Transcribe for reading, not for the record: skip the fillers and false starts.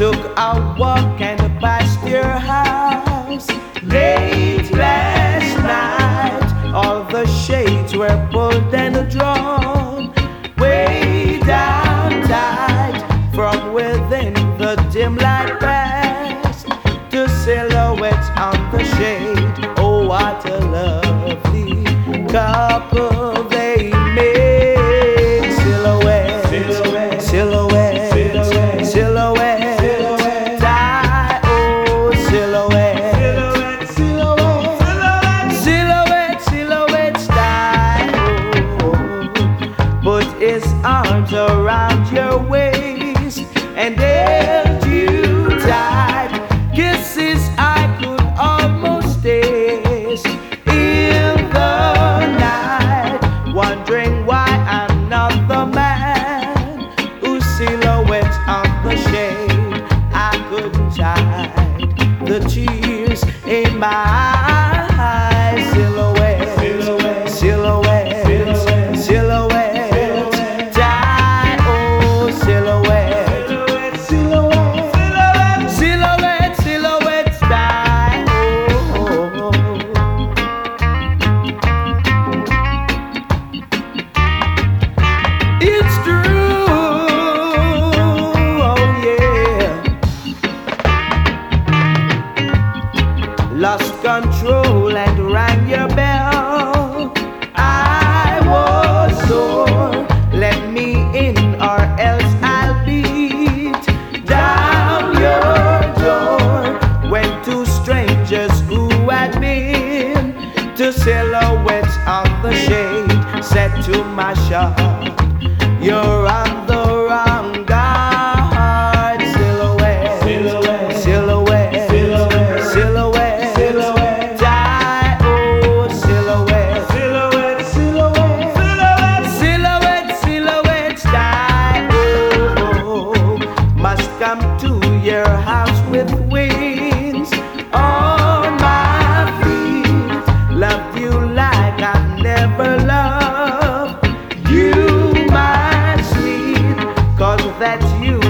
took a walk and passed your house late last night. All the shades were pulled and drawn way down tight. From within the dim light passed to silhouettes on the shade. Oh, what a lovely couple they made. Silhouette, silhouette, silhouette, silhouette, die, oh, silhouette, silhouette, silhouette, silhouette, die, oh. Put his arms around your waist and held you tight. Kisses I could almost taste in the night. Wondering why I'm not the man whose silhouette on the shade I couldn't hide the tears in my eyes. Silhouette, silhouette, silhouette, silhouette, die, oh, silhouette, silhouette, silhouette, silhouette, die, oh. It's true, oh yeah. Lost control and rang your bell. I was sore. Let me in or else I'll beat down your door. When two strangers who had been to silhouettes on the shade said to my shop, you're on the wrong guard. Silhouette, silhouette, silhouette, silhouette, silhouette, die, oh, silhouette, silhouette, silhouette, silhouette, silhouette, die, oh. Must come to your house with wings on my feet. Love you like I've never loved you, my sweet, 'cause that's you